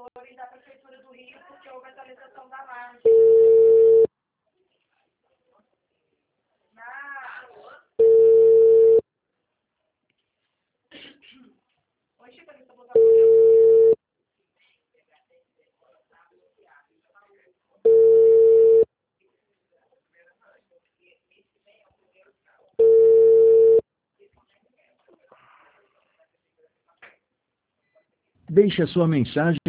servidores da Prefeitura do Rio, porque houve atualização da margem. Oi, Chico, deixa eu botar Deixe a sua mensagem